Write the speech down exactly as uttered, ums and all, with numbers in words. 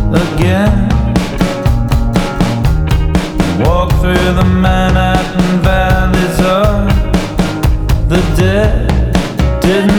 again. Walk through the Manhattan valleys of the dead. Didn't